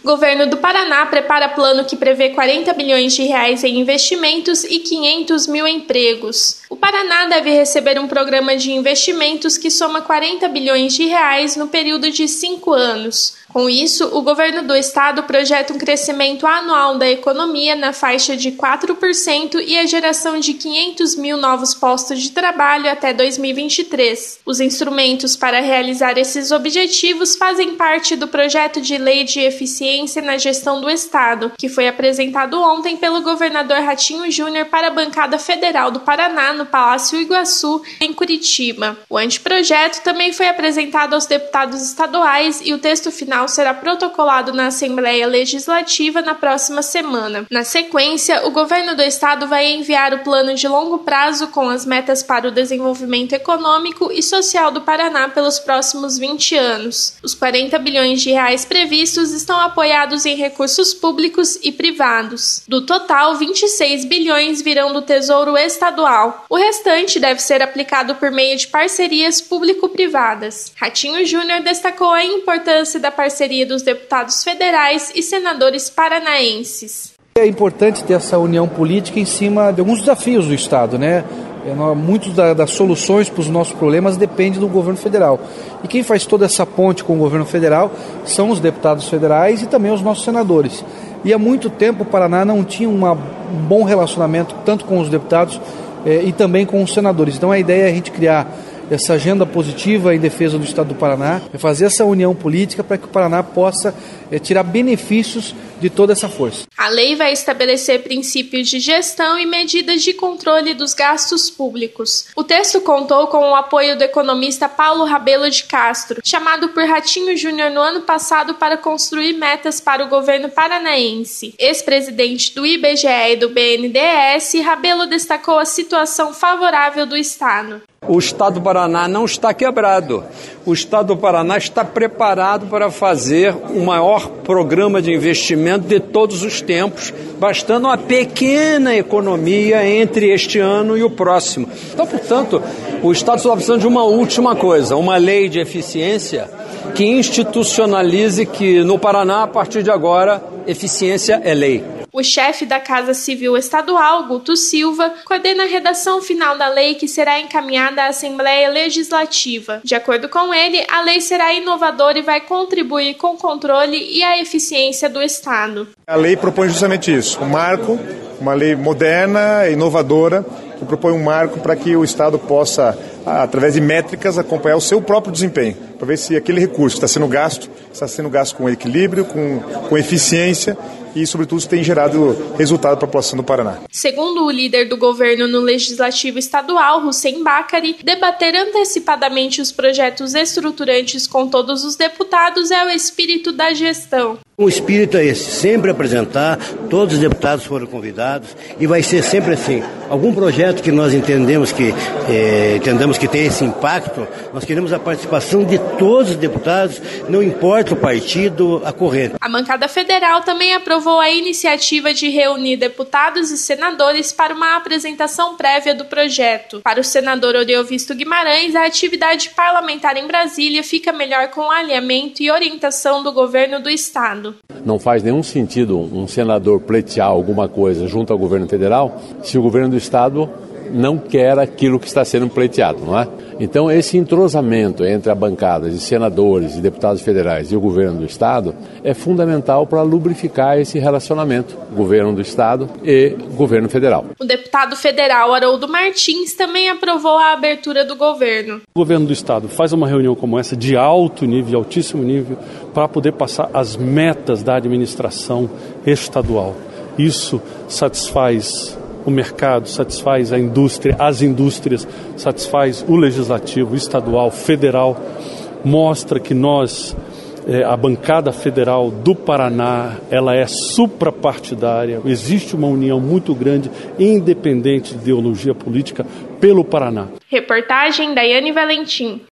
O governo do Paraná prepara plano que prevê 40 bilhões de reais em investimentos e 500 mil empregos. O Paraná deve receber um programa de investimentos que soma 40 bilhões de reais no período de 5 anos. Com isso, o governo do estado projeta um crescimento anual da economia na faixa de 4% e a geração de 500 mil novos postos de trabalho até 2023. Os instrumentos para realizar esses objetivos fazem parte do projeto de lei de eficiência na gestão do estado, que foi apresentado ontem pelo governador Ratinho Júnior para a bancada federal do Paraná no Palácio Iguaçu, em Curitiba. O anteprojeto também foi apresentado aos deputados estaduais e o texto final será protocolado na Assembleia Legislativa na próxima semana. Na sequência, o governo do estado vai enviar o plano de longo prazo com as metas para o desenvolvimento econômico e social do Paraná pelos próximos 20 anos. Os 40 bilhões de reais previstos estão apoiados em recursos públicos e privados. Do total, 26 bilhões virão do Tesouro Estadual. O restante deve ser aplicado por meio de parcerias público-privadas. Ratinho Júnior destacou a importância da parceria dos deputados federais e senadores paranaenses. É importante ter essa união política em cima de alguns desafios do estado, né? Muitas das soluções para os nossos problemas dependem do governo federal. E quem faz toda essa ponte com o governo federal são os deputados federais e também os nossos senadores. E há muito tempo o Paraná não tinha um bom relacionamento tanto com os deputados e também com os senadores. Então a ideia é a gente criar essa agenda positiva em defesa do estado do Paraná, é fazer essa união política para que o Paraná possa tirar benefícios de toda essa força. A lei vai estabelecer princípios de gestão e medidas de controle dos gastos públicos. O texto contou com o apoio do economista Paulo Rabelo de Castro, chamado por Ratinho Júnior no ano passado para construir metas para o governo paranaense. Ex-presidente do IBGE e do BNDES, Rabelo destacou a situação favorável do estado. O estado do Paraná não está quebrado. O estado do Paraná está preparado para fazer o maior programa de investimento de todos os tempos, bastando uma pequena economia entre este ano e o próximo. Então, portanto, o estado só está precisando de uma última coisa, uma lei de eficiência que institucionalize que no Paraná, a partir de agora, eficiência é lei. O chefe da Casa Civil Estadual, Guto Silva, coordena a redação final da lei que será encaminhada à Assembleia Legislativa. De acordo com ele, a lei será inovadora e vai contribuir com o controle e a eficiência do Estado. A lei propõe justamente isso, um marco, uma lei moderna, inovadora, que propõe um marco para que o Estado possa, através de métricas, acompanhar o seu próprio desempenho, para ver se aquele recurso está sendo gasto com equilíbrio, com eficiência e, sobretudo, se tem gerado resultado para a população do Paraná. Segundo o líder do governo no Legislativo Estadual, Hussein Bacari, debater antecipadamente os projetos estruturantes com todos os deputados é o espírito da gestão. O espírito é esse, sempre apresentar, todos os deputados foram convidados e vai ser sempre assim. Algum projeto que nós entendemos que tem esse impacto, nós queremos a participação de todos os deputados, não importa o partido, a corrente. A bancada federal também aprovou a iniciativa de reunir deputados e senadores para uma apresentação prévia do projeto. Para o senador Oriovisto Guimarães, a atividade parlamentar em Brasília fica melhor com o alinhamento e orientação do governo do estado. Não faz nenhum sentido um senador pleitear alguma coisa junto ao governo federal se o governo do estado não quer aquilo que está sendo pleiteado, não é? Então, esse entrosamento entre a bancada de senadores e deputados federais e o governo do estado é fundamental para lubrificar esse relacionamento, governo do estado e governo federal. O deputado federal Haroldo Martins também aprovou a abertura do governo. O governo do estado faz uma reunião como essa de alto nível, de altíssimo nível, para poder passar as metas da administração estadual. Isso satisfaz o mercado, satisfaz a indústria, as indústrias, satisfaz o legislativo estadual, federal, mostra que nós, a bancada federal do Paraná, ela é suprapartidária, existe uma união muito grande, independente de ideologia política, pelo Paraná. Reportagem Daiane Valentim.